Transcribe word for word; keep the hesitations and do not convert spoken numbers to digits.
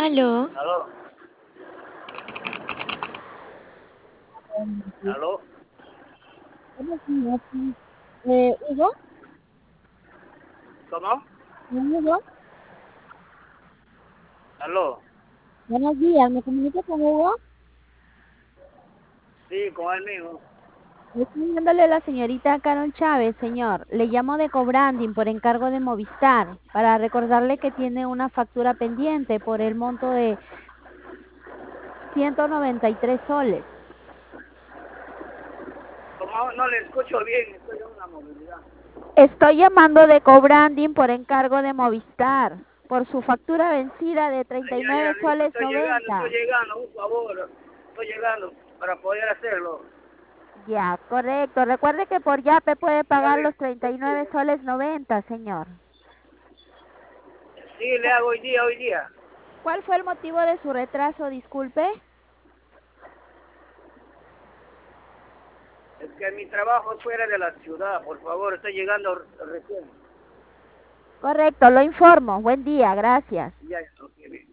Aló, Aló, aló, Buenos días, sí. Eh, Hugo, ¿cómo? Hugo, Aló, buenos días, ¿me comunico con Hugo? sí, con él mismo. Estoy llamándole a la señorita Carol Chávez, señor. Le llamo de Cobranding por encargo de Movistar, para recordarle que tiene una factura pendiente por el monto de ciento noventa y tres soles. Como no le escucho bien, estoy en una movilidad. Estoy llamando de Cobranding por encargo de Movistar, por su factura vencida de treinta y Ya, ya, nueve listo, soles estoy llegando, estoy noventa. llegando, por favor, estoy llegando para poder hacerlo. Ya, correcto. Recuerde que por Yape puede Ya pagar le, los treinta y nueve soles noventa, señor. sí, le hago hoy día, hoy día. ¿Cuál fue el motivo de su retraso? Disculpe. Es que mi trabajo es fuera de la ciudad, por favor, estoy llegando recién. Correcto, lo informo. Buen día, gracias. Ya, ok, bien.